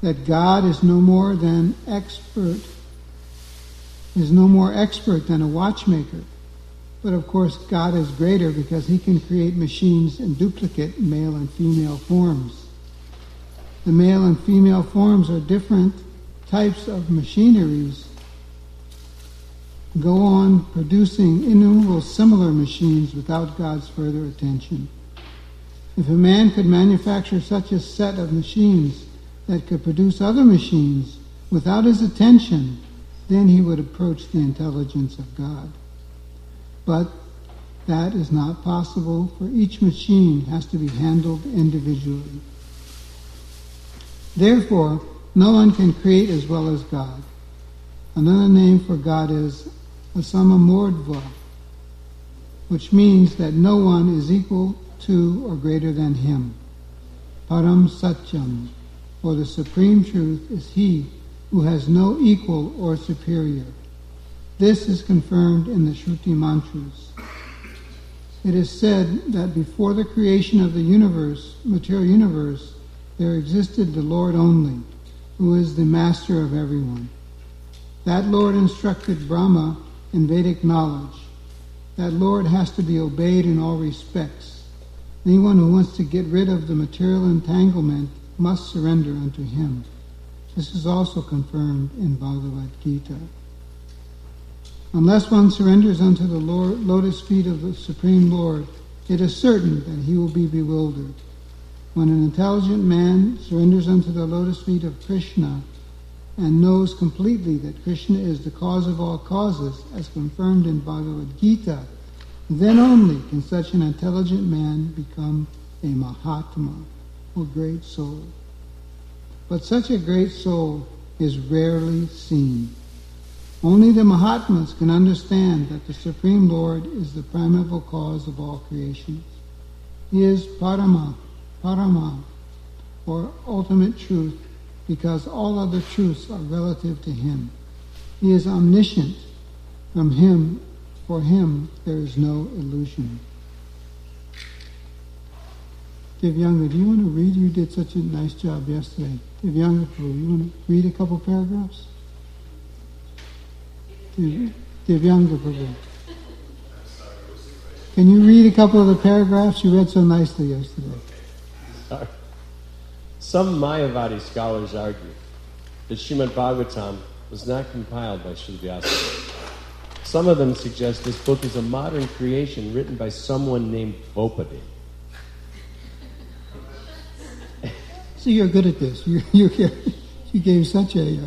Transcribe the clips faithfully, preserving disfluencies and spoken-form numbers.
that God is no more than expert, is no more expert than a watchmaker. But of course, God is greater because he can create machines in duplicate male and female forms. The male and female forms are different types of machineries. Go on producing innumerable similar machines without God's further attention. If a man could manufacture such a set of machines that could produce other machines without his attention, then he would approach the intelligence of God. But that is not possible, for each machine has to be handled individually. Therefore, no one can create as well as God. Another name for God is Asamamordva, which means that no one is equal to or greater than him. Param Satyam, for the supreme truth is he who has no equal or superior. This is confirmed in the Shruti mantras. It is said that before the creation of the universe, material universe, there existed the Lord only, who is the master of everyone. That Lord instructed Brahma in Vedic knowledge. That Lord has to be obeyed in all respects. Anyone who wants to get rid of the material entanglement must surrender unto him. This is also confirmed in Bhagavad Gita. Unless one surrenders unto the Lord, lotus feet of the Supreme Lord, it is certain that he will be bewildered. When an intelligent man surrenders unto the lotus feet of Krishna and knows completely that Krishna is the cause of all causes, as confirmed in Bhagavad Gita, then only can such an intelligent man become a Mahatma, or great soul. But such a great soul is rarely seen. Only the Mahatmas can understand that the Supreme Lord is the primeval cause of all creations. He is Parama, Parama, or ultimate truth, because all other truths are relative to him. He is omniscient. From him, for him, there is no illusion. Divyanga, do you want to read? You did such a nice job yesterday. Divyanga, you want to read a couple paragraphs? Divyanga Prabhu. Can you read a couple of the paragraphs you read so nicely yesterday? Sorry. Some Mayavadi scholars argue that Srimad Bhagavatam was not compiled by Sri Vyasa. Some of them suggest this book is a modern creation written by someone named Bhopadi. So you're good at this. You you, you gave such a...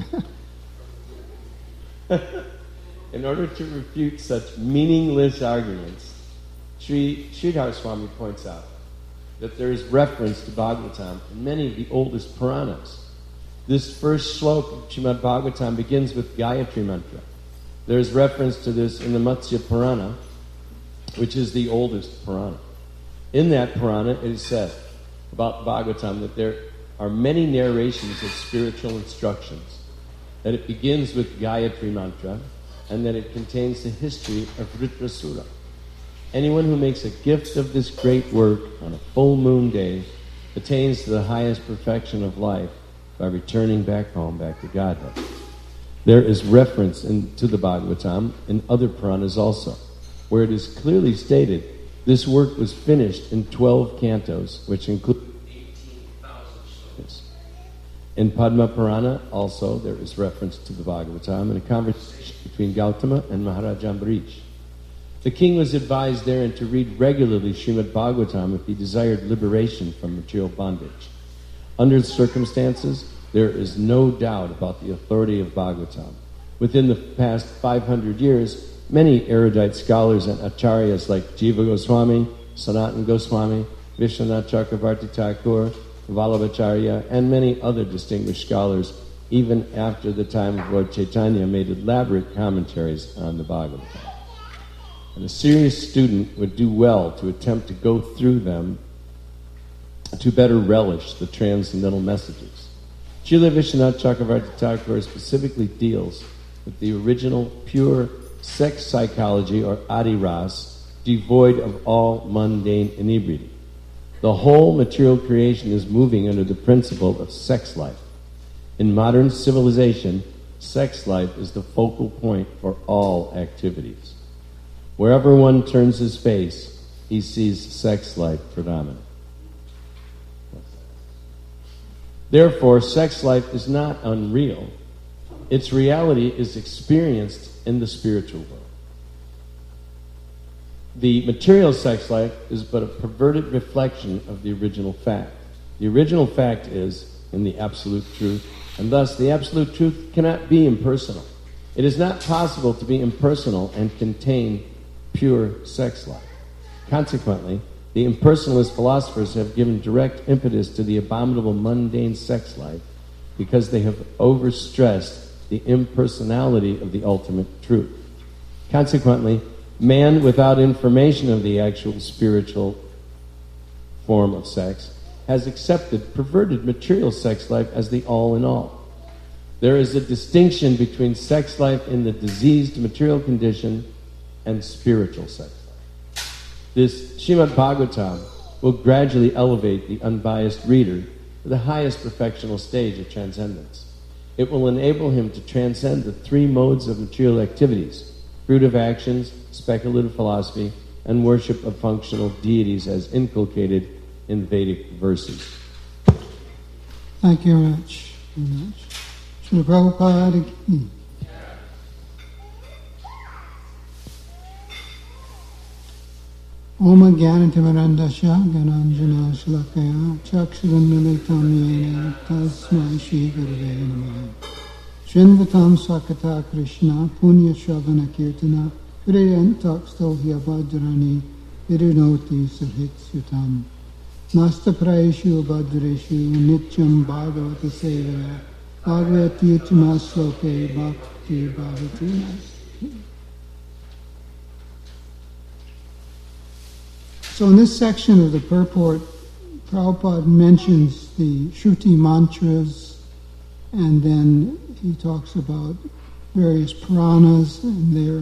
Uh... In order to refute such meaningless arguments, Sri Sridhar Swami points out that there is reference to Bhagavatam in many of the oldest Puranas. This first shloka of Srimad Bhagavatam begins with Gayatri Mantra. There is reference to this in the Matsya Purana, which is the oldest Purana. In that Purana, it is said about Bhagavatam that there are many narrations of spiritual instructions, that it begins with Gayatri Mantra, and that it contains the history of Vritrasura. Anyone who makes a gift of this great work on a full moon day attains to the highest perfection of life by returning back home, back to Godhead. There is reference in, to the Bhagavatam in other Puranas also, where it is clearly stated this work was finished in twelve cantos, which include eighteen thousand shlokas. In Padma Purana also there is reference to the Bhagavatam in a conversation between Gautama and Maharaj Ambarish. The king was advised therein to read regularly Srimad Bhagavatam if he desired liberation from material bondage. Under the circumstances, there is no doubt about the authority of Bhagavatam. Within the past five hundred years, many erudite scholars and acharyas like Jiva Goswami, Sanatana Goswami, Vishwanath Chakravarti Thakur, Vallabhacharya, and many other distinguished scholars, even after the time of Lord Chaitanya, made elaborate commentaries on the Bhagavatam. And a serious student would do well to attempt to go through them to better relish the transcendental messages. Srila Vishwanath Chakravarti Thakur specifically deals with the original pure sex psychology, or Adi Ras, devoid of all mundane inebriety. The whole material creation is moving under the principle of sex life. In modern civilization, sex life is the focal point for all activities. Wherever one turns his face, he sees sex life predominant. Therefore, sex life is not unreal. Its reality is experienced in the spiritual world. The material sex life is but a perverted reflection of the original fact. The original fact is in the absolute truth, and thus the absolute truth cannot be impersonal. It is not possible to be impersonal and contain pure sex life. Consequently, the impersonalist philosophers have given direct impetus to the abominable mundane sex life because they have overstressed the impersonality of the ultimate truth. Consequently, man, without information of the actual spiritual form of sex, has accepted perverted material sex life as the all-in-all. There is a distinction between sex life in the diseased material condition and spiritual sex life. This Srimad Bhagavatam will gradually elevate the unbiased reader to the highest perfectional stage of transcendence. It will enable him to transcend the three modes of material activities: fruitive actions, speculative philosophy, and worship of functional deities as inculcated in Vedic verses. Thank you very much. Very much. Srila Prabhupada ki. Om Jnanatimirandasya Gyananjana Shalakaya Chakshuranmilitam Yena Tasmai Shri Gurave Namaha Srinvatam Sakata Krishna Punya Shravana Kirtana Vriyantaksto Hyabhadrani Virinoti Sahitsutam Nasta Praeshu Bhadreshu Nityam Bhagavata Sevaya Bhagavati Uttamasloke Bhakti Bhavati Nasti. So in this section of the purport, Prabhupada mentions the Shruti mantras, and then he talks about various Puranas and their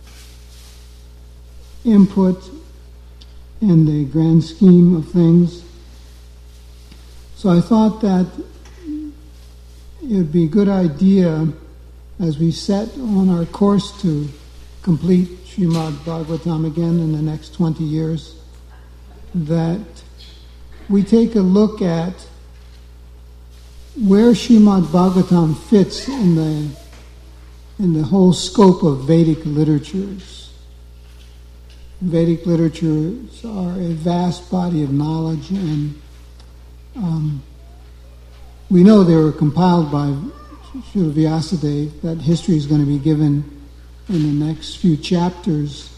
input in the grand scheme of things. So I thought that it would be a good idea, as we set on our course to complete Srimad Bhagavatam again in the next twenty years, that we take a look at where Srimad Bhagavatam fits in the in the whole scope of Vedic literatures. Vedic literatures are a vast body of knowledge, and um, we know they were compiled by Srila Vyasadeva. That history is going to be given in the next few chapters.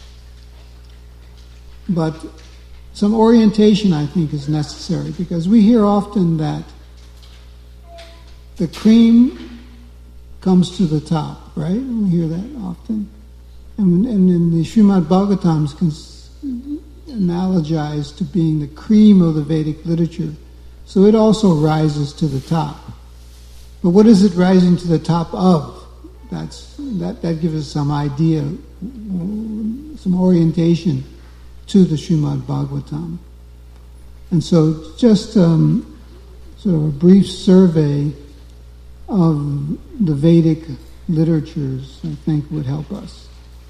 But some orientation, I think, is necessary, because we hear often that the cream comes to the top, right? We hear that often. And, and in the Srimad Bhagavatam is cons- analogized to being the cream of the Vedic literature. So it also rises to the top. But what is it rising to the top of? That's that, that gives us some idea, some orientation to the Srimad Bhagavatam. And so just um, sort of a brief survey of the Vedic literatures, I think, would help us.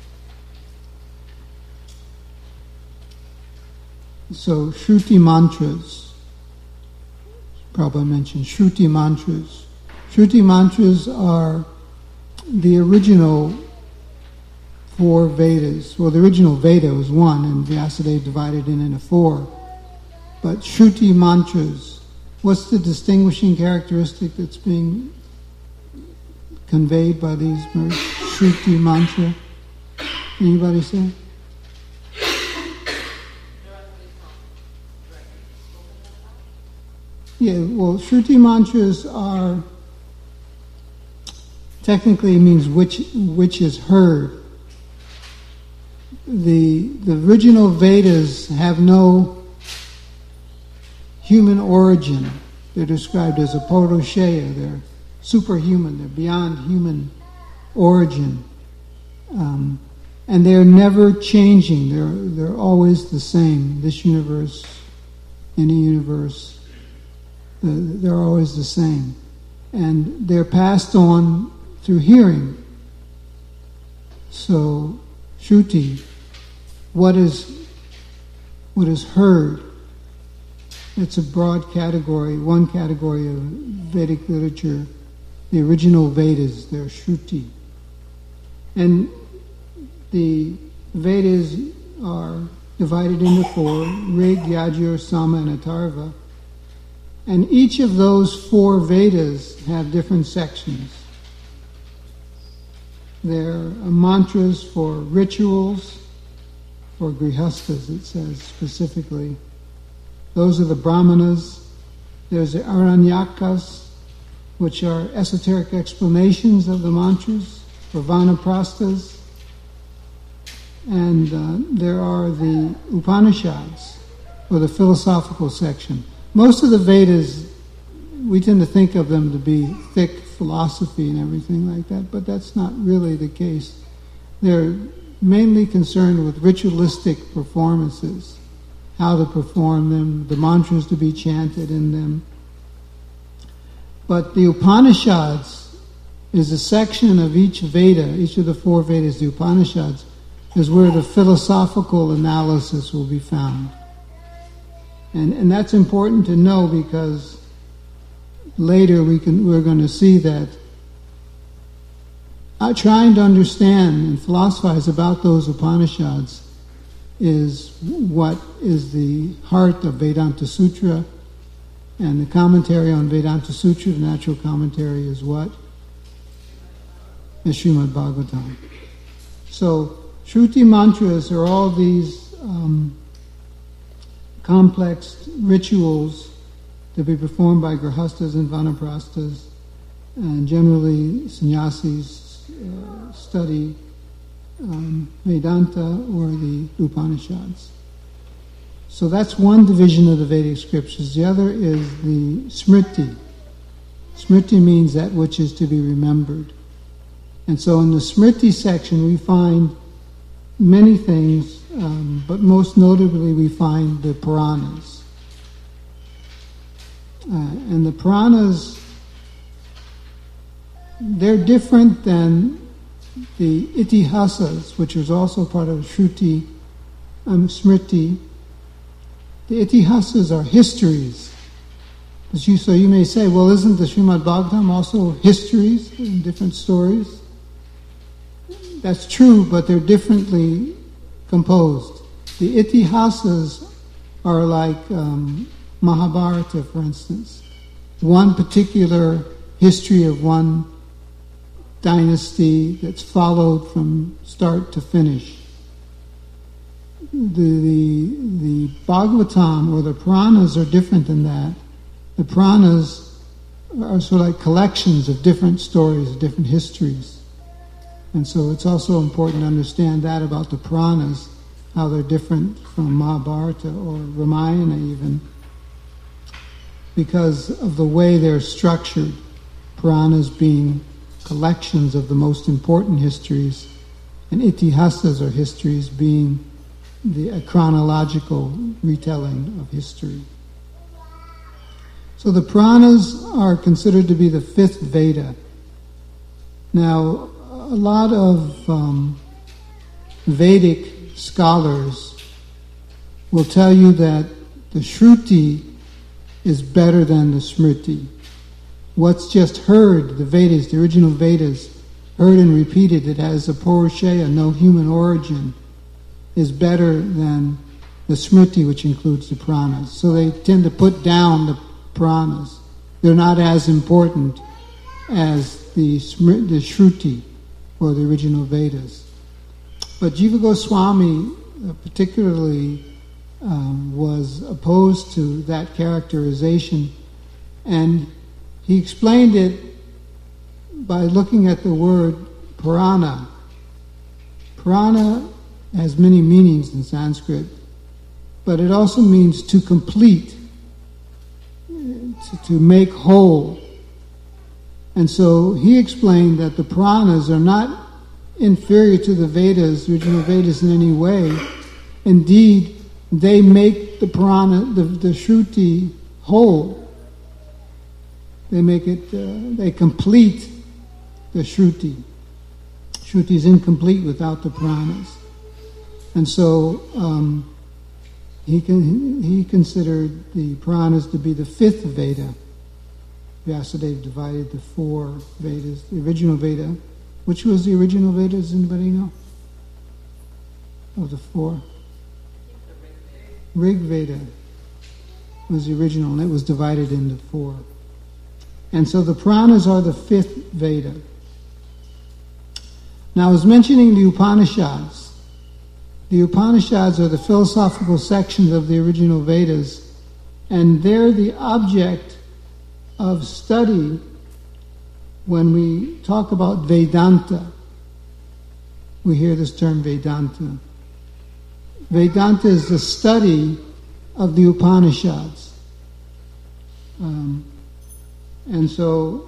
So Shruti mantras, Prabhupada mentioned Shruti mantras. Shruti mantras are the original four Vedas. Well, the original Veda was one, and Vyasadeva divided it into four. But Shruti mantras, what's the distinguishing characteristic that's being conveyed by these words? Shruti mantra. Anybody say? Yeah, well, Shruti mantras are, technically it means which which is heard. The the original Vedas have no human origin. They're described as apaurushaya. They're superhuman. They're beyond human origin, um, and they're never changing. They're they're always the same. This universe, any universe, uh, they're always the same. and they're passed on through hearing. So, Shruti, what is what is heard? It's a broad category, one category of Vedic literature. The original Vedas, they're Shruti. And the Vedas are divided into four, Rig, Yajur, Sama, and Atharva. And each of those four Vedas have different sections. There are mantras for rituals, for grihastas, it says specifically. Those are the brahmanas. There's the aranyakas, which are esoteric explanations of the mantras, for vanaprasthas. And uh, there are the Upanishads, or the philosophical section. Most of the Vedas, we tend to think of them to be thick philosophy and everything like that, but that's not really the case. They're mainly concerned with ritualistic performances, how to perform them, the mantras to be chanted in them. But the Upanishads is a section of each Veda, each of the four Vedas, the Upanishads, is where the philosophical analysis will be found. And and that's important to know because later we can we're going to see that uh, trying to understand and philosophize about those Upanishads is what is the heart of Vedanta Sutra, and the commentary on Vedanta Sutra, the natural commentary, is what? Is Srimad Bhagavatam. So Shruti mantras are all these um, complex rituals to be performed by grihastas and vanaprasthas, and generally sannyasis uh, study um, Vedanta or the Upanishads. So that's one division of the Vedic scriptures. The other is the Smriti. Smriti means that which is to be remembered. And so in the Smriti section we find many things, um, but most notably we find the Puranas. Uh, and the Puranas, they're different than the Itihasas, which is also part of Shruti, um, Smriti. The Itihasas are histories. You, so you may say, well, isn't the Srimad Bhagavatam also histories and different stories? That's true, but they're differently composed. The Itihasas are like um, Mahabharata, for instance. One particular history of one dynasty that's followed from start to finish. The, the, the Bhagavatam or the Puranas are different than that. The Puranas are sort of like collections of different stories, different histories. And so it's also important to understand that about the Puranas, how they're different from Mahabharata or Ramayana even, because of the way they're structured. Puranas being collections of the most important histories, and Itihasas or histories being the a chronological retelling of history. So the Puranas are considered to be the fifth Veda. Now, a lot of um, Vedic scholars will tell you that the Shruti is better than the Smriti. What's just heard, the Vedas, the original Vedas, heard and repeated, it has a Purusheya, no human origin, is better than the Smriti, which includes the Puranas. So they tend to put down the Puranas. They're not as important as the, Smr- the Shruti, or the original Vedas. But Jiva Goswami uh, particularly um, was opposed to that characterization, and he explained it by looking at the word Purana. Purana has many meanings in Sanskrit, but it also means to complete, to, to make whole. And so he explained that the Puranas are not inferior to the Vedas, the original Vedas, in any way. Indeed, they make the Purana, the, the Shruti, whole. they make it, uh, they complete the Shruti. Shruti is incomplete without the Puranas. And so um, he can, he considered the Puranas to be the fifth Veda. Vyasadeva divided the four Vedas. The original Veda, which was the original Veda, does anybody know? Of the four? Rig Veda was the original, and it was divided into four. And so the Puranas are the fifth Veda. Now, I was mentioning the Upanishads. The Upanishads are the philosophical sections of the original Vedas, and they're the object of study when we talk about Vedanta. We hear this term Vedanta. Vedanta is the study of the Upanishads. Um, and so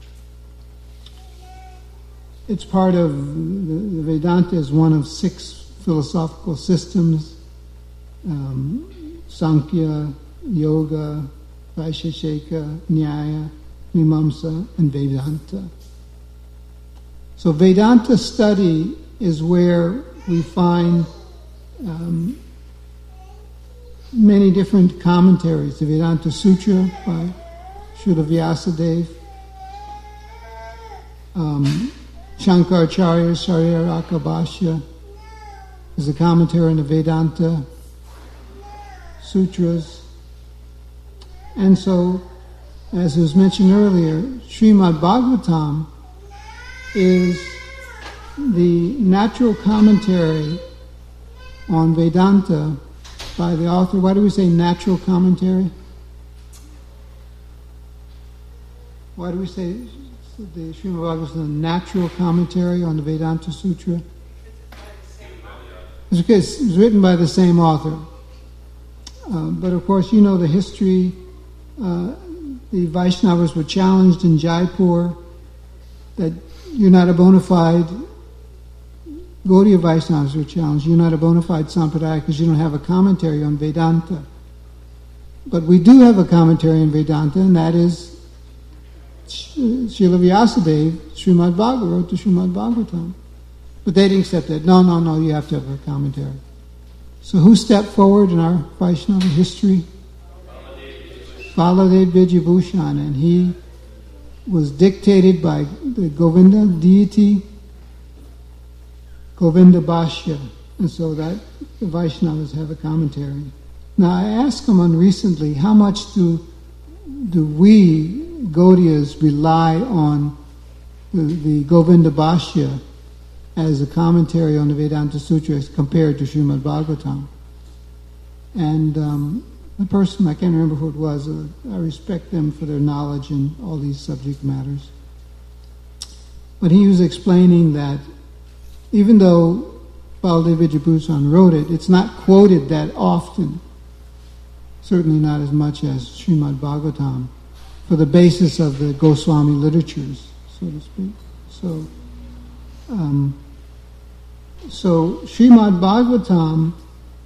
it's part of, the, the Vedanta is one of six philosophical systems, um, Sankhya, Yoga, Vaisheshika, Nyaya, Mimamsa, and Vedanta. So Vedanta study is where we find um, many different commentaries. The Vedanta Sutra by Srila Vyasadeva, um, Shankaracharya's Shariraka Bhashya is a commentary on the Vedanta Sutras. And so, as was mentioned earlier, Srimad Bhagavatam is the natural commentary on Vedanta by the author. Why do we say natural commentary? Why do we say the Srimad Bhagavatam is a natural commentary on the Vedanta Sutra? It's because it was written by the same author. Uh, but of course, you know the history. Uh, the Vaishnavas were challenged in Jaipur that you're not a bona fide, Gaudiya Vaishnavas were challenged, you're not a bona fide Sampradaya because you don't have a commentary on Vedanta. But we do have a commentary on Vedanta, and that is Srila Vyasadeva, Srimad Bhagavatam, wrote the Srimad Bhagavatam. But they didn't accept that. No, no, no, you have to have a commentary. So who stepped forward in our Vaishnava history? Baladev Vijayabhushan, and he was dictated by the Govinda deity, Govinda Bhashya, and so that the Vaishnavas have a commentary. Now I asked someone recently, how much do do we Gaudiyas rely on the, the Govinda Bhashya as a commentary on the Vedanta Sutra as compared to Srimad Bhagavatam? And um, the person, I can't remember who it was, uh, I respect them for their knowledge in all these subject matters. But he was explaining that even though Baladev Vijayabhushan wrote it, it's not quoted that often, certainly not as much as Srimad Bhagavatam, for the basis of the Goswami literatures, so to speak. So, um, so Srimad Bhagavatam,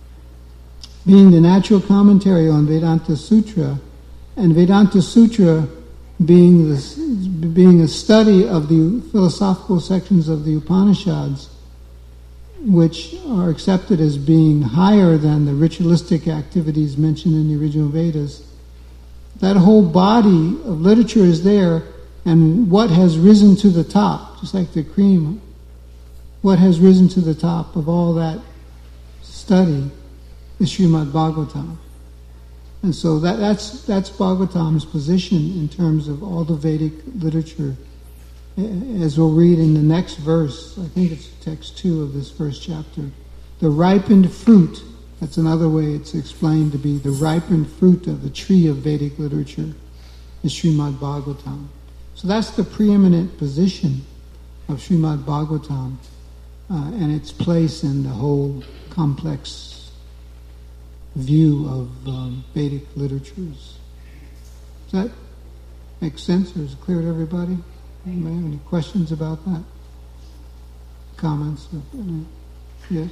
being the natural commentary on Vedanta Sutra, and Vedanta Sutra being this, being a study of the philosophical sections of the Upanishads, which are accepted as being higher than the ritualistic activities mentioned in the original Vedas. That whole body of literature is there, and what has risen to the top, just like the cream, what has risen to the top of all that study is Srimad Bhagavatam. And so that, that's that's Bhagavatam's position in terms of all the Vedic literature. As we'll read in the next verse, I think it's text two of this first chapter, the ripened fruit, that's another way it's explained to be, the ripened fruit of the tree of Vedic literature is Srimad Bhagavatam. So that's the preeminent position of Srimad Bhagavatam uh, and its place in the whole complex view of um, Vedic literatures. Does that make sense, or is it clear to everybody? Anybody have any questions about that? Comments? Yes?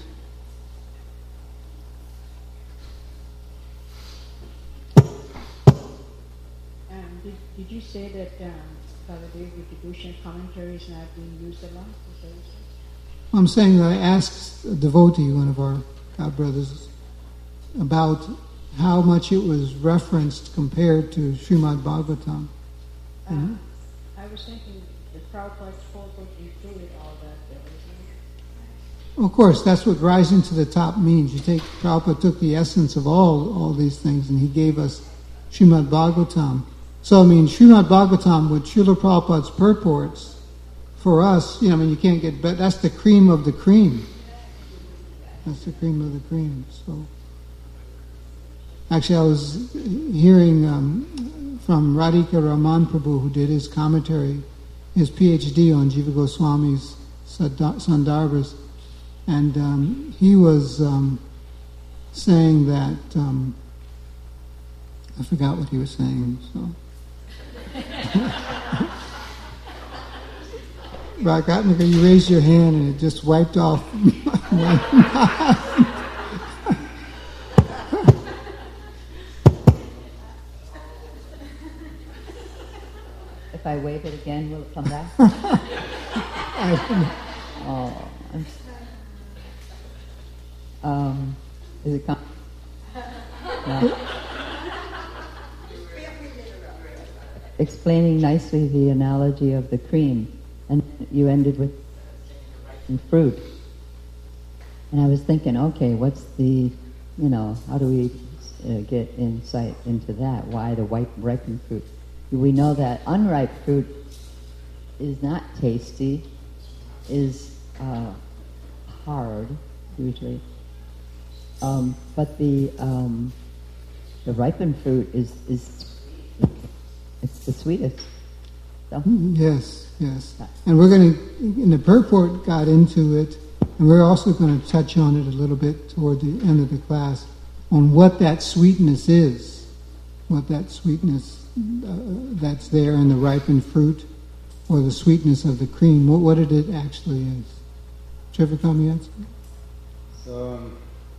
Um, did, did you say that um, Father David, the devotional commentary is not being used a lot? Is that what you said? I'm saying that I asked a devotee, one of our God brothers, about how much it was referenced compared to Srimad Bhagavatam. Uh, I was thinking the Prabhupada's purport included all that there, isn't it? Of course, that's what rising to the top means. You take Prabhupada took the essence of all all these things, and he gave us Srimad Bhagavatam. So, I mean, Srimad Bhagavatam with Srila Prabhupada's purports, for us, you know, I mean, you can't get better. That's the cream of the cream. That's the cream of the cream. So, actually, I was hearing um, from Radhika Raman Prabhu, who did his commentary, his P H D on Jiva Goswami's Sandarbhas, and um, he was um, saying that, um, I forgot what he was saying, so. Rakatmika, you raised your hand and it just wiped off my mind. If I wave it again, will it come back? Oh, I'm, um, is it coming? No. Explaining nicely the analogy of the cream, and you ended with fruit. And I was thinking, okay, what's the, you know, how do we uh, get insight into that? Why the ripe, ripened fruit? We know that unripe fruit is not tasty, is uh, hard usually, um, but the um, the ripened fruit is is it's the sweetest. So. Yes, yes, and we're going to, in the purport, got into it, and we're also going to touch on it a little bit toward the end of the class on what that sweetness is, what that sweetness. Uh, that's there in the ripened fruit, or the sweetness of the cream. What, what it actually is. Trivakam, yes? So um,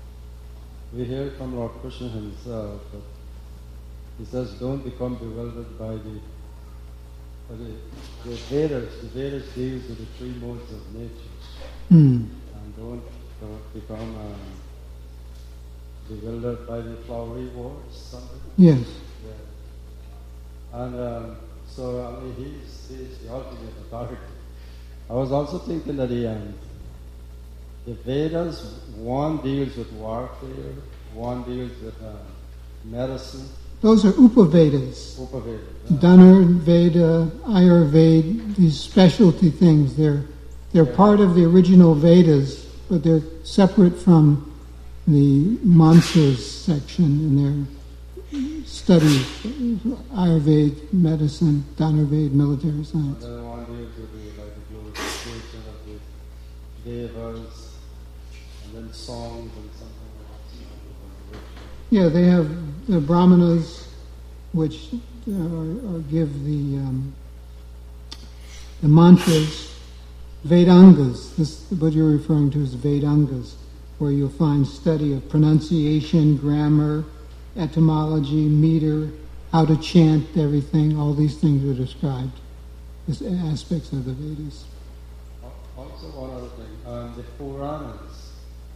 we hear from Lord Krishna himself that he says, "Don't become bewildered by the, by the, the Vedas. The Vedas deals with the three modes of nature, Mm. and don't, don't become um, bewildered by the flowery words." Something. Yes. Yeah. And um, so I mean, he's, he's the ultimate authority. I was also thinking that the, um, the Vedas, one deals with warfare, one deals with uh, medicine. Those are Upavedas. Upavedas. Uh, Dhanurveda, Ayurveda, these specialty things. They're they're yeah. part of the original Vedas, but they're separate from the mantras section in their studies, Ayurveda, medicine, Dhanurveda, military science. And then one deals with the, like, the glorification of the devas, and then songs and something like that. Yeah, they have the Brahmanas, which uh, are, are give the um, the mantras, Vedangas. This what you're referring to as Vedangas, where you'll find study of pronunciation, grammar, etymology, meter, how to chant everything. All these things are described as aspects of the Vedas. Also, one other thing, um, the Puranas.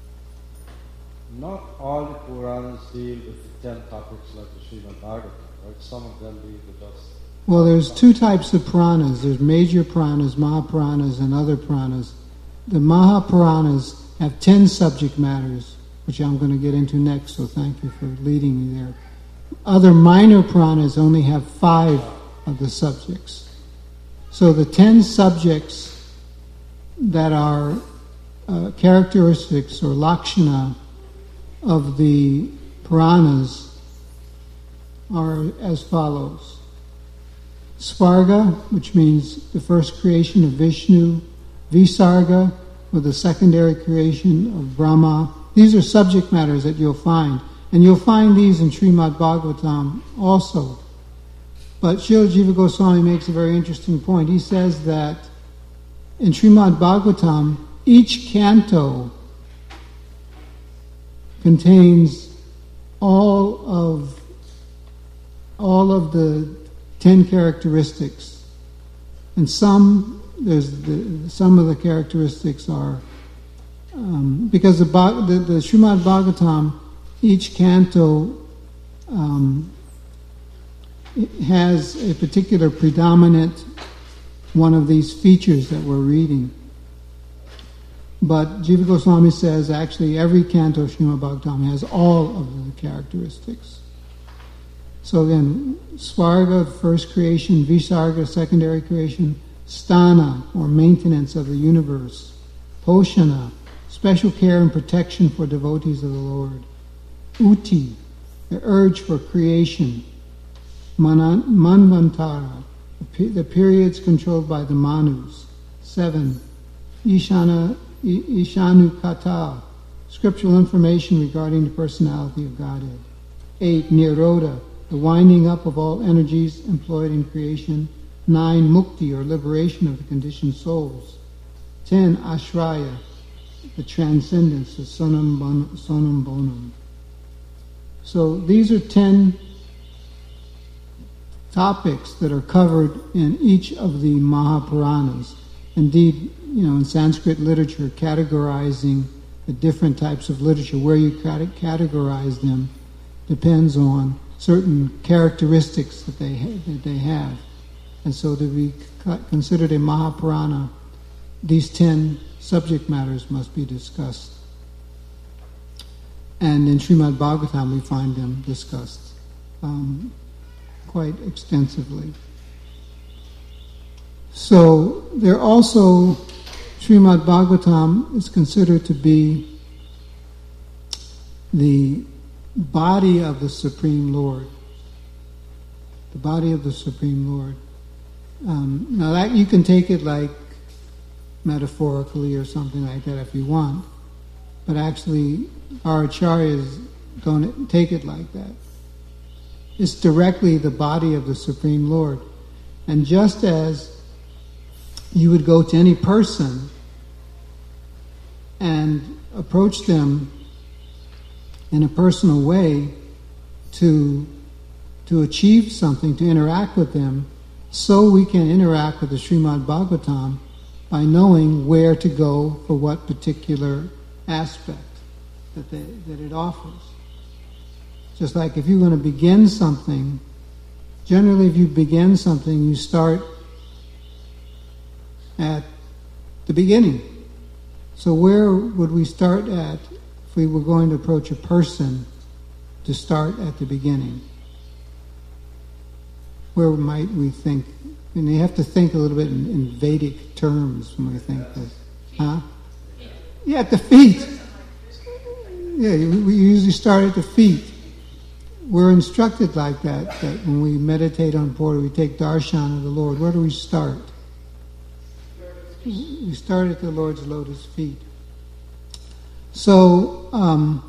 Not all the Puranas deal with the ten topics like the Srimad Bhagavatam, right? Some of them deal with us. Well, there's two types of Puranas. There's major Puranas, Mahapuranas, and other Puranas. The Mahapuranas have ten subject matters, which I'm going to get into next, so thank you for leading me there. Other minor Puranas only have five of the subjects. So the ten subjects that are uh, characteristics or lakshana of the Puranas are as follows. Svarga, which means the first creation of Vishnu, Visarga, or the secondary creation of Brahma. These are subject matters that you'll find. And you'll find these in Srimad Bhagavatam also. But Srila Jiva Goswami makes a very interesting point. He says that in Srimad Bhagavatam, each canto contains all of all of the ten characteristics. And some, there's the, some of the characteristics are, um, because the, the, the Srimad Bhagavatam, each canto um, has a particular predominant one of these features that we're reading. But Jiva Goswami says actually every canto of Srimad Bhagavatam has all of the characteristics. So again, Svarga, first creation, Visarga, secondary creation, Sthana, or maintenance of the universe, Poshana, special care and protection for devotees of the Lord, Uti, the urge for creation, Manan, Manvantara, the periods controlled by the Manus, seven, Ishana, Ishanu Kata, scriptural information regarding the personality of Godhead, eight, Nirodha, the winding up of all energies employed in creation, nine, Mukti, or liberation of the conditioned souls, ten, Ashraya, the transcendence, the sonam, bon, sonam bonum. So these are ten topics that are covered in each of the Mahapuranas. Indeed, you know, in Sanskrit literature, categorizing the different types of literature, where you categorize them, depends on certain characteristics that they ha- that they have. And so to be considered a Mahapurana, these ten subject matters must be discussed. And in Srimad Bhagavatam we find them discussed um, quite extensively. So there also, Srimad Bhagavatam is considered to be the body of the Supreme Lord. The body of the Supreme Lord. Um, now that you can take it like metaphorically or something like that if you want, but actually our acharyas don't take it like that. It's directly the body of the Supreme Lord. And just as you would go to any person and approach them in a personal way to, to achieve something, to interact with them, so we can interact with the Srimad Bhagavatam by knowing where to go for what particular aspect that, they, that it offers. Just like if you're going to begin something, generally if you begin something, you start at the beginning. So where would we start at if we were going to approach a person to start at the beginning? Where might we think? And you have to think a little bit in, in Vedic terms when we think this. Huh? Yeah, at the feet. Yeah, we usually start at the feet. We're instructed like that, that when we meditate on Purana, we take darshan of the Lord. Where do we start? We start at the Lord's lotus feet. So, um,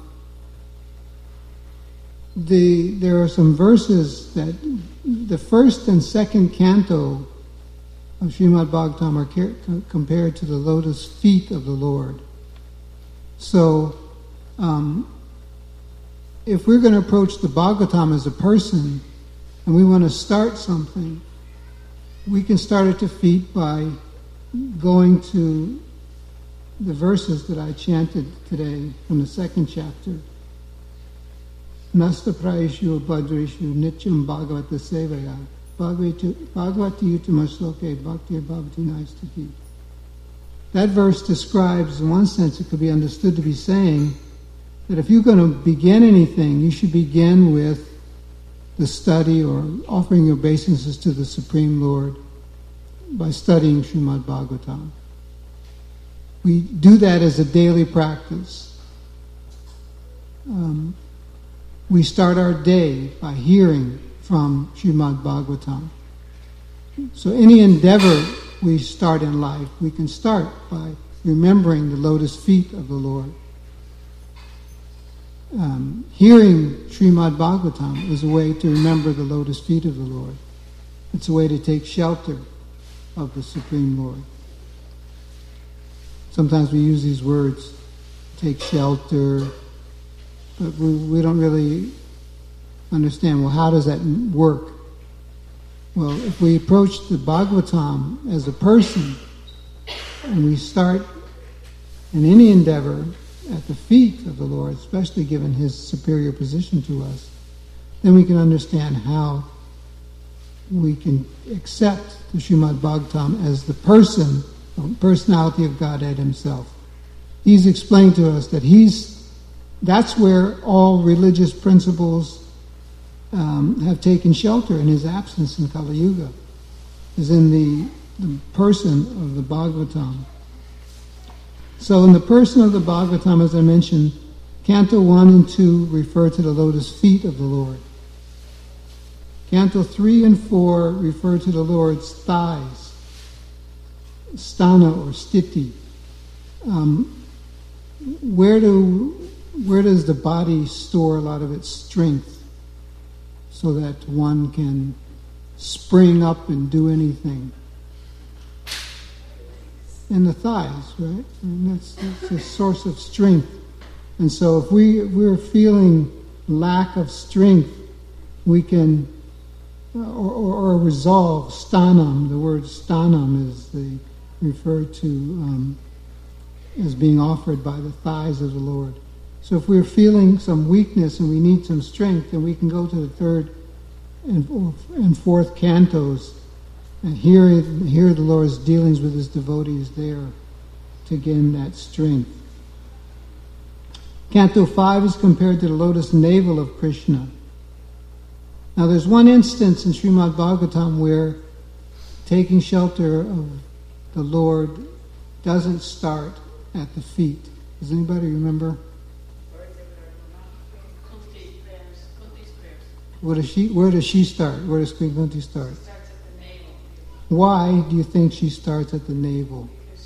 the there are some verses that the first and second canto of Srimad Bhagavatam are ca- compared to the lotus feet of the Lord. So, um, if we're going to approach the Bhagavatam as a person and we want to start something, we can start at the feet by going to the verses that I chanted today from the second chapter. Nasta prayeshu bhadreshu nityam bhagavata sevaya bhagavati utama shloke bhakti bhavati naistati. That verse describes, in one sense, it could be understood to be saying that if you're going to begin anything, you should begin with the study or offering your obeisances to the Supreme Lord by studying Srimad Bhagavatam. We do that as a daily practice. Um, we start our day by hearing from Srimad Bhagavatam. So any endeavor we start in life, we can start by remembering the lotus feet of the Lord. Um, hearing Srimad Bhagavatam is a way to remember the lotus feet of the Lord. It's a way to take shelter of the Supreme Lord. Sometimes we use these words, take shelter, but we, we don't really understand, well, how does that work? Well, if we approach the Bhagavatam as a person, and we start in any endeavor at the feet of the Lord, especially given His superior position to us, then we can understand how we can accept the Srimad Bhagavatam as the person, the personality of Godhead Himself. He's explained to us that He's, that's where all religious principles um, have taken shelter in His absence in Kali Yuga, is in the, the person of the Bhagavatam. So in the person of the Bhagavatam, as I mentioned, Canto one and two refer to the lotus feet of the Lord. Canto three and four refer to the Lord's thighs, sthana or sthiti. Um, where do where does the body store a lot of its strength so that one can spring up and do anything? In the thighs, right? And that's, that's a source of strength. And so if we, if we're feeling lack of strength, we can, or, or, or resolve, stanam, the word stanam is the, referred to um, as being offered by the thighs of the Lord. So if we're feeling some weakness and we need some strength, then we can go to the third and, and fourth cantos and hear, hear the Lord's dealings with His devotees there to gain that strength. Canto five is compared to the lotus navel of Krishna. Now there's one instance in Srimad Bhagavatam where taking shelter of the Lord doesn't start at the feet. Does anybody remember? Where does she, where does she start? Where does Queen Kunti start? Why do you think she starts at the navel?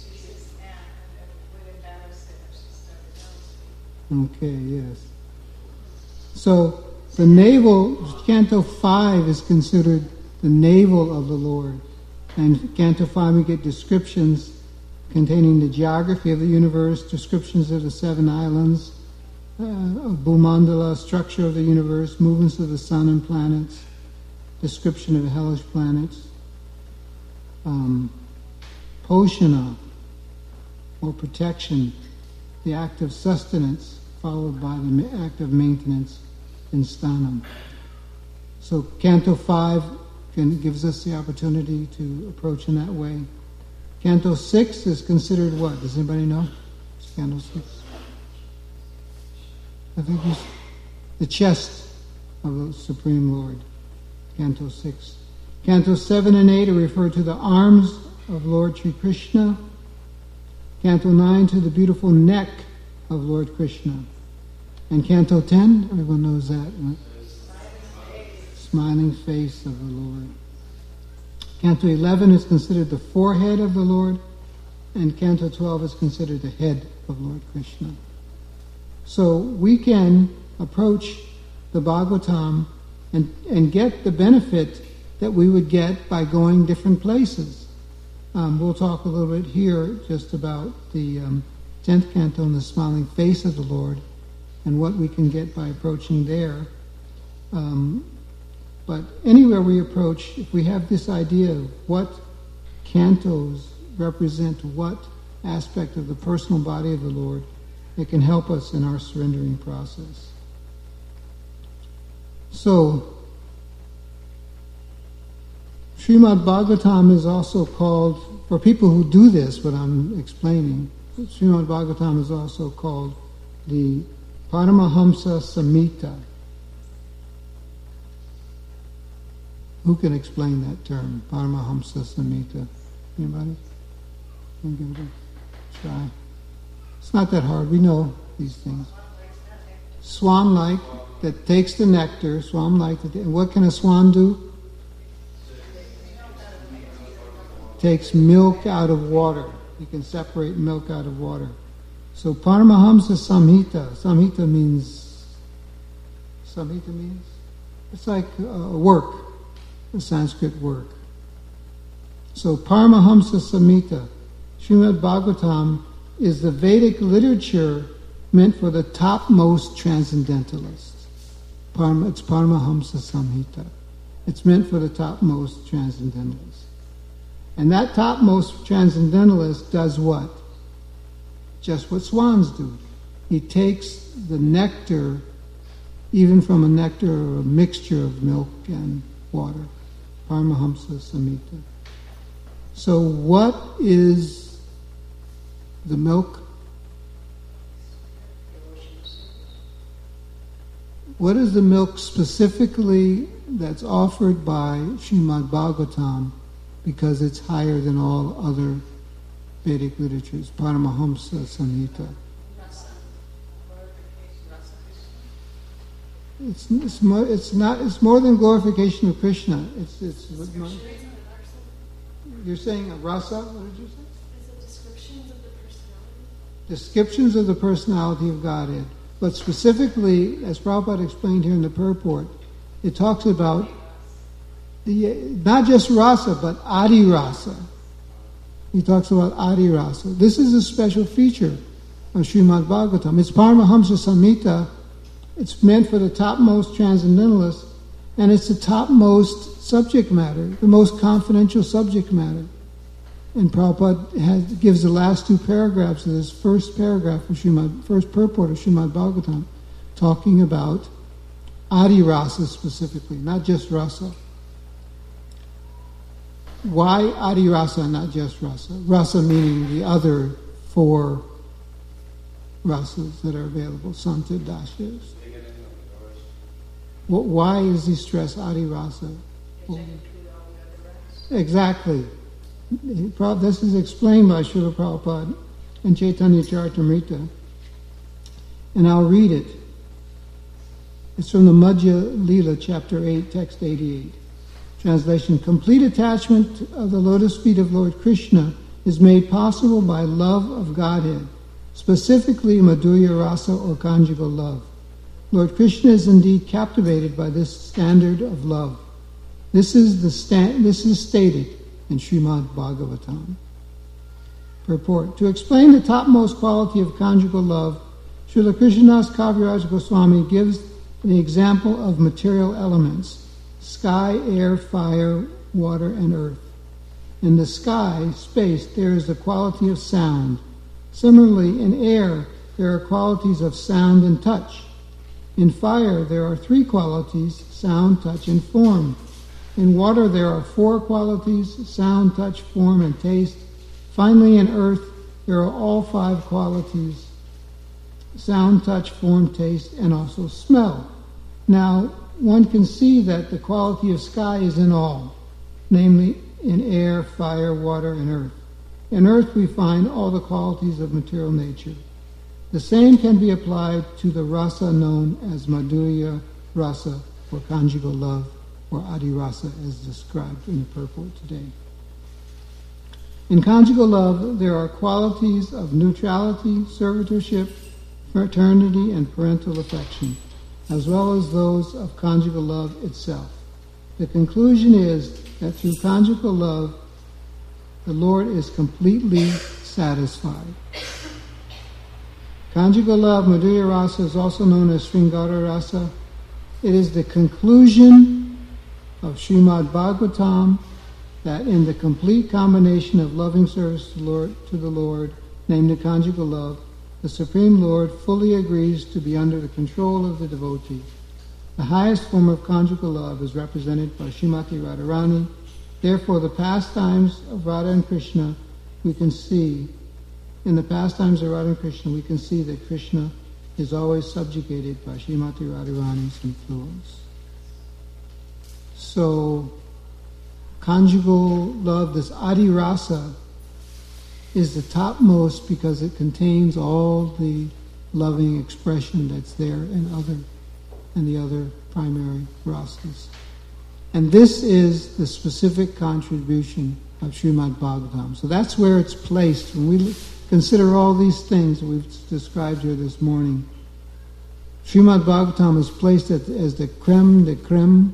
Okay, yes. So the navel, Canto five is considered the navel of the Lord. And Canto five we get descriptions containing the geography of the universe, descriptions of the seven islands, uh, of Bhumandala, structure of the universe, movements of the sun and planets, description of the hellish planets. Um, Poshana, or protection, the act of sustenance, followed by the act of maintenance in Sthanam. So Canto five can, gives us the opportunity to approach in that way. Canto six is considered what? Does anybody know? It's Canto six. I think it's the chest of the Supreme Lord. Canto six. Canto seven and eight are referred to the arms of Lord Sri Krishna. Canto nine to the beautiful neck of Lord Krishna. And Canto ten, everyone knows that, right? Smiling face of the Lord. Canto eleven is considered the forehead of the Lord, and Canto twelve is considered the head of Lord Krishna. So we can approach the Bhagavatam and, and get the benefit that we would get by going different places. Um, we'll talk a little bit here just about the um, tenth canto and the smiling face of the Lord and what we can get by approaching there. Um, but anywhere we approach, if we have this idea of what cantos represent what aspect of the personal body of the Lord, it can help us in our surrendering process. So, Srimad Bhagavatam is also called, for people who do this, what I'm explaining, Srimad Bhagavatam is also called the Paramahamsa Samhita. Who can explain that term, Paramahamsa Samhita? Anybody? Can give it a try. It's not that hard. We know these things. Swan-like, that takes the nectar, swan-like. And what can a swan do? Takes milk out of water. You can separate milk out of water. So Paramahamsa Samhita. Samhita means, Samhita means? It's like a work, a Sanskrit work. So Paramahamsa Samhita, Srimad Bhagavatam, is the Vedic literature meant for the topmost transcendentalists. Parma, it's Paramahamsa Samhita. It's meant for the topmost transcendentalist. And that topmost transcendentalist does what? Just what swans do. He takes the nectar, even from a nectar or a mixture of milk and water. Paramahamsa Samhita. So what is the milk? What is the milk specifically that's offered by Srimad Bhagavatam, because it's higher than all other Vedic literatures? Paramahamsa Samhita. It's, it's, more, it's not. It's more than glorification of Krishna. It's. It's. You're saying a rasa. What did you say? Is it descriptions of the personality? Descriptions of the personality of Godhead, but specifically, as Prabhupada explained here in the purport, it talks about the not just rasa but adi rasa. He talks about adi rasa. This is a special feature of Srimad Bhagavatam. It's Paramahamsa Samhita. It's meant for the topmost transcendentalists, and it's the topmost subject matter, the most confidential subject matter. And Prabhupada has, gives the last two paragraphs of this first paragraph of Srimad, first purport of Srimad Bhagavatam, talking about Adi Rasa specifically, not just Rasa. Why Adi Rasa, not just Rasa? Rasa meaning the other four rasas that are available, Santa Dashyas. What, why does he stress Adi Rasa? Well, exactly. He, this is explained by Srila Prabhupada in Chaitanya Charitamrita. And I'll read it. It's from the Madhya Lila, chapter eight, text eighty-eight. Translation: complete attachment of the lotus feet of Lord Krishna is made possible by love of Godhead, specifically Madhurya Rasa or conjugal love. Lord Krishna is indeed captivated by this standard of love. This is the sta- this is stated in Srimad Bhagavatam. Purport: to explain the topmost quality of conjugal love, Srila Krishnadas Kaviraj Goswami gives the example of material elements: sky, air, fire, water, and earth. In the sky, space, there is the quality of sound. Similarly, in air, there are qualities of sound and touch. In fire, there are three qualities: sound, touch, and form. In water, there are four qualities: sound, touch, form, and taste. Finally, in earth, there are all five qualities: sound, touch, form, taste, and also smell. Now, one can see that the quality of sky is in all, namely in air, fire, water, and earth. In earth, we find all the qualities of material nature. The same can be applied to the rasa known as Madhurya Rasa, or conjugal love, or Adi Rasa, as described in the purport today. In conjugal love, there are qualities of neutrality, servitorship, fraternity, and parental affection, as well as those of conjugal love itself. The conclusion is that through conjugal love, the Lord is completely satisfied. Conjugal love, Madhurya Rasa, is also known as Sringara Rasa. It is the conclusion of Srimad Bhagavatam that in the complete combination of loving service to, Lord, to the Lord, named the conjugal love, the Supreme Lord fully agrees to be under the control of the devotee. The highest form of conjugal love is represented by Srimati Radharani. Therefore, the pastimes of Radha and Krishna, we can see, in the pastimes of Radha and Krishna, we can see that Krishna is always subjugated by Srimati Radharani's influence. So, conjugal love, this Adi Rasa, is the topmost because it contains all the loving expression that's there in other and the other primary rasas. And this is the specific contribution of Srimad Bhagavatam. So that's where it's placed. When we consider all these things that we've described here this morning, Srimad Bhagavatam is placed at, as the creme de creme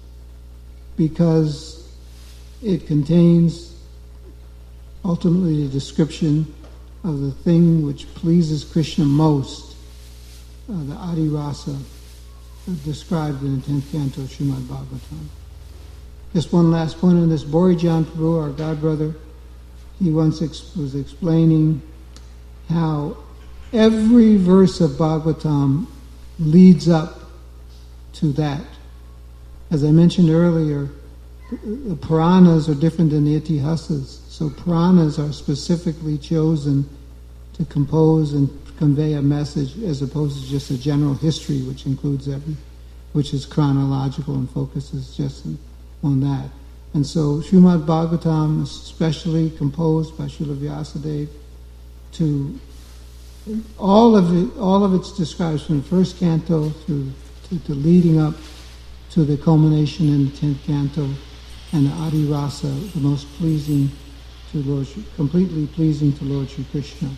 because it contains ultimately a description of the thing which pleases Krishna most, uh, the Adi Rasa, uh, described in the tenth canto of Srimad Bhagavatam. just one last point on this. Borijan Prabhu, our God brother, he once ex- was explaining how every verse of Bhagavatam leads up to that. As I mentioned earlier, the Puranas are different than the Itihasas. So Puranas are specifically chosen to compose and convey a message as opposed to just a general history which includes every, which is chronological and focuses just on, on that. And so Srimad Bhagavatam is specially composed by Srila Vyasadeva to all of it, all of its describes from the first canto through to, to leading up to the culmination in the tenth canto and the Adi Rasa, the most pleasing to Lord, completely pleasing to Lord Sri Krishna.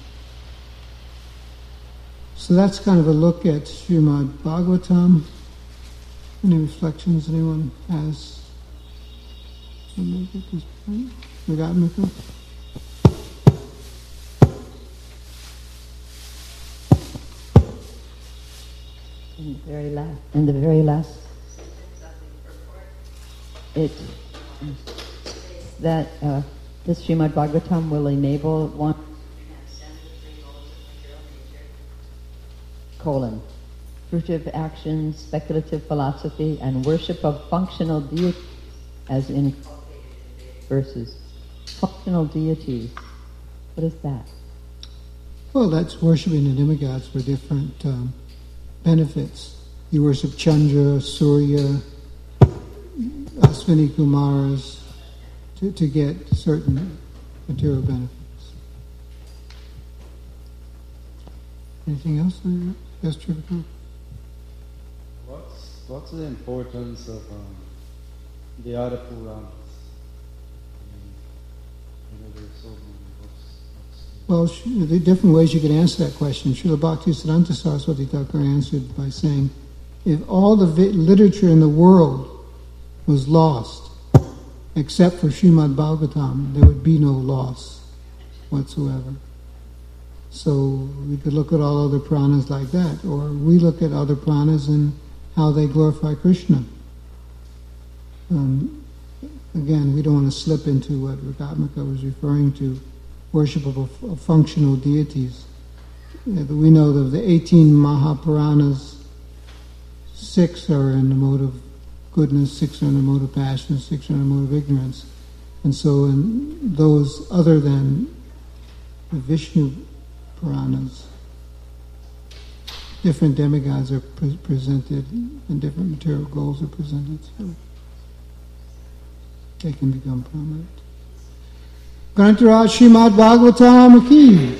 So that's kind of a look at Srimad Bhagavatam. Any reflections anyone has to make at this point? We got Mika? In the very last, in the very last, it that uh, this Srimad Bhagavatam will enable one colon fruitive actions, speculative philosophy, and worship of functional deities, as in verses. Functional deities. What is that? Well, that's worshiping the demigods for different um, benefits. You worship Chandra, Surya, Aswini Kumaras to, to get certain material benefits. Anything else? Yes, Trivika? What's, what's the importance of um, the other Puranas? I mean, you know, there's so many books. Well, the different ways you could answer that question. Srila Bhaktisiddhanta Saraswati Thakur answered by saying, if all the vi- literature in the world was lost, except for Srimad Bhagavatam, there would be no loss whatsoever. So we could look at all other Puranas like that, or we look at other Puranas and how they glorify Krishna. Um, again, we don't want to slip into what Ragatmika was referring to, worship of, of functional deities. Yeah, but we know that of the eighteen Mahapuranas, six are in the mode of goodness, six are in the mode of passion, six are in the mode of ignorance. And so in those other than the Vishnu Puranas, different demigods are pre- presented and different material goals are presented, so they can become prominent. Grantaraj Srimad Bhagavatam Ki